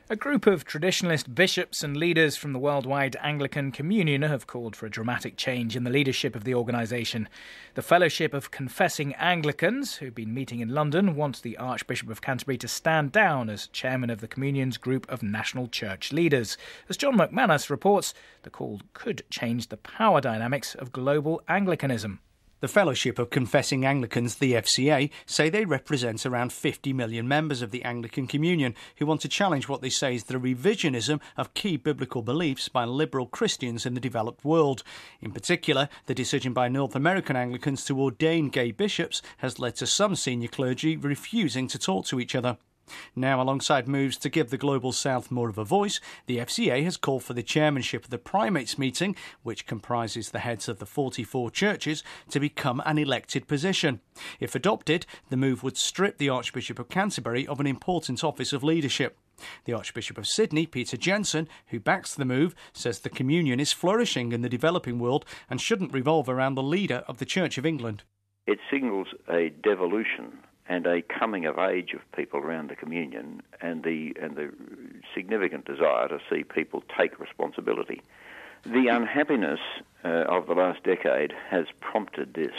A group of traditionalist bishops and leaders from the worldwide Anglican Communion have called for a dramatic change in the leadership of the organisation. The Fellowship of Confessing Anglicans, who've been meeting in London, want the Archbishop of Canterbury to stand down as chairman of the Communion's group of national church leaders. As John McManus reports, the call could change the power dynamics of global Anglicanism. The Fellowship of Confessing Anglicans, the FCA, say they represent around 50 million members of the Anglican Communion who want to challenge what they say is the revisionism of key biblical beliefs by liberal Christians in the developed world. In particular, the decision by North American Anglicans to ordain gay bishops has led to some senior clergy refusing to talk to each other. Now, alongside moves to give the Global South more of a voice, the FCA has called for the chairmanship of the Primates meeting, which comprises the heads of the 44 churches, to become an elected position. If adopted, the move would strip the Archbishop of Canterbury of an important office of leadership. The Archbishop of Sydney, Peter Jensen, who backs the move, says the Communion is flourishing in the developing world and shouldn't revolve around the leader of the Church of England. It signals a devolution and a coming of age of people around the Communion and the significant desire to see people take responsibility. The unhappiness of the last decade has prompted this,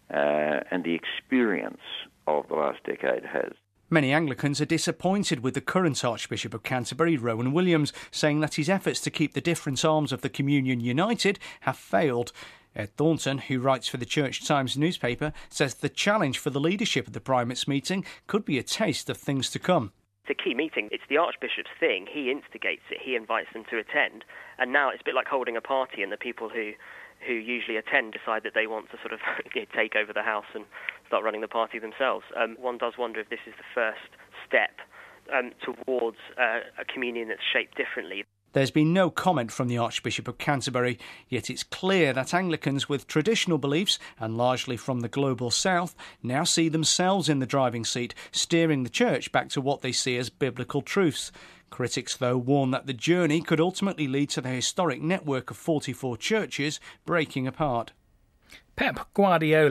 and the experience of the last decade has. Many Anglicans are disappointed with the current Archbishop of Canterbury, Rowan Williams, saying that his efforts to keep the different arms of the Communion united have failed. Ed Thornton, who writes for the Church Times newspaper, says the challenge for the leadership of the Primates meeting could be a taste of things to come. It's a key meeting. It's the Archbishop's thing. He instigates it. He invites them to attend. And now it's a bit like holding a party, and the people who usually attend decide that they want to sort of take over the house and start running the party themselves. One does wonder if this is the first step towards a communion that's shaped differently. There's been no comment from the Archbishop of Canterbury, yet it's clear that Anglicans with traditional beliefs, and largely from the global south, now see themselves in the driving seat, steering the church back to what they see as biblical truths. Critics, though, warn that the journey could ultimately lead to the historic network of 44 churches breaking apart. Pep Guardiola